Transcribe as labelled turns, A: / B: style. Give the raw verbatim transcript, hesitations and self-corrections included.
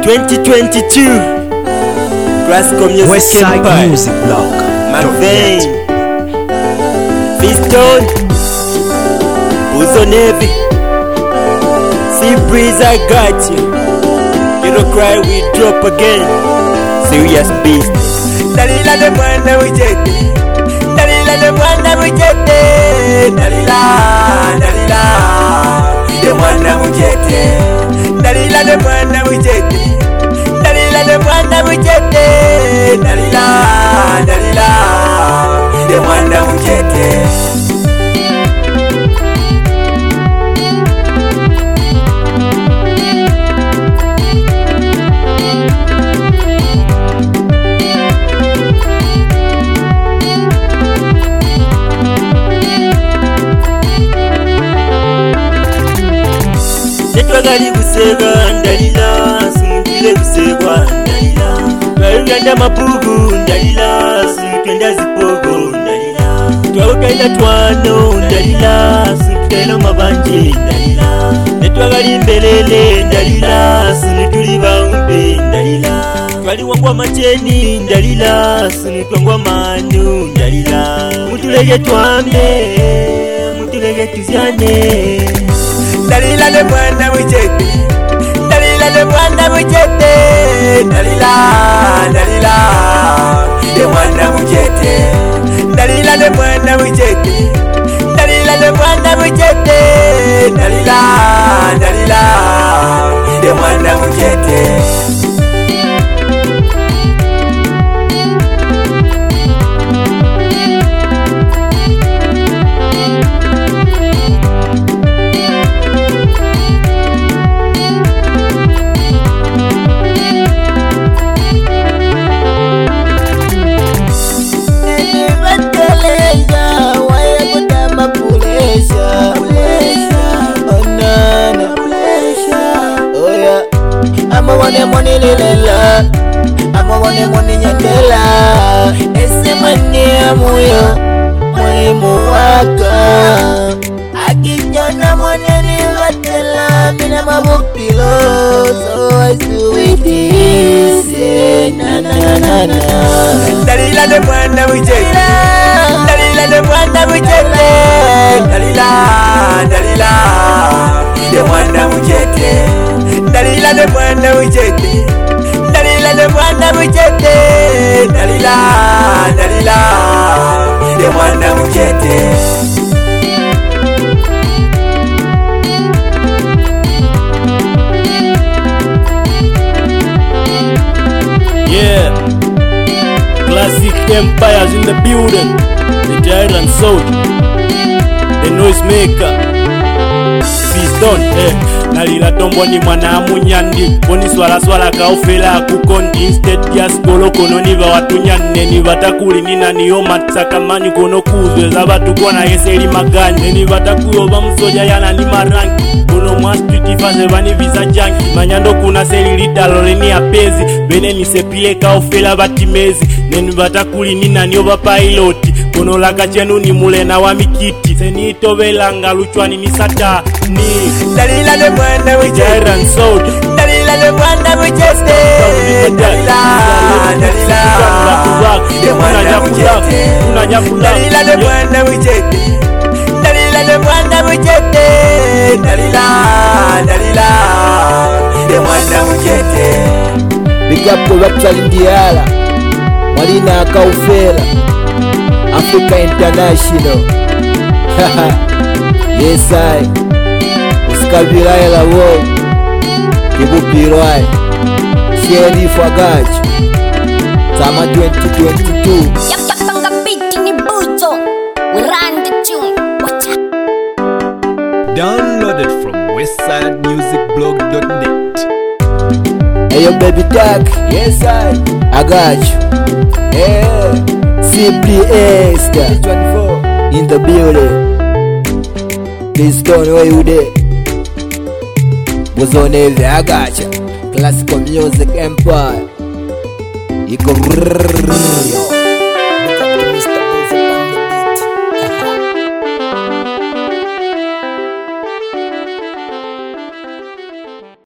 A: twenty twenty-two Classical Music
B: Westside
A: Empire
B: Music Blog
A: McVeigh Fiston Buzo Navy Sea Breeze, I got you. You don't cry, we drop again. Serious beast. Dalila the one that we take. Dalila the one that we take. Dalila, Dalila, the one that we take. Dalila the one that we take. Dalila the one that we take. Dalila, Dalila, the one that we take. Netwagali busega ndalila sumutile busegwa ndalila Twauganda mabugu ndalila sumutenda zipogo ndalila Twaukaila twano ndalila sumutela mabanje ndalila Netwagali mbelele ndalila sumutuli baumbe ndalila Twali wangwa macheni ndalila sumutwangwa manu ndalila Mutulege twambe mutulege tuzyane Dalila the one that we take. Dalila the one that we take. Dalila, Dalila, the one that we take. Dalila the one that we take. Dalila the one that we take. Dalila, Dalila, the one that we take. Money lilela, ama wane money nyandela. Ese mani amuyo, muhimu waka. Akijana money livatela, mina mabupilo. So I do it easy, na na na na na. Dalila the one that we take. Dalila the one that we take. Dalila, Dalila, the one that we take. Dalila the one that we take. Dalila the one that we take. Dalila, Dalila, the one that we take.
C: Yeah, Classic Empires in the building. The Giant Soul, the Noisemaker, Fiston, eh. Nalila tombo ni mwana amunyandi Boni swala swala kaufela kukondi Instead ya skolo kono niva watu nyane Ni vatakuli nina niyo matsaka mani kono kuzwe za vatu kona eseli magani Ni vatakuyo va msoja yana ni marangi Kono mwastiti faze vani visa jangi Manyando kuna seli lidalole ni apezi Bene ni sepie kaufela vatimezi Neni vatakuli nina niyo va piloti Kono laka chenu ni mulena wa mikiti Senito velanga luchwani ni sata ni
A: Dalila the one that we take.
C: And soul.
A: Dalila the one that we take. Dalila, Dalila, the one that we take. Dalila the one that we take. Dalila the one that we take. Dalila, Dalila, the one that we take.
B: Big up to Wapsal Indiala Marina Kaufela Africa International. Yes I Kabila ela wo Kibupirwai Sheriff Wagachi Sama twenty twenty-two.
D: Yapanga beat ni buzo. We run the tune. Watch out.
E: Downloaded from westside music blog dot net.
B: Hey yo baby tag. Yes I I got you. Yeah Simply Esther twenty-four in the building. Please don't know you there. Buzo Navy, I gotcha. Classical Music Empire. You go.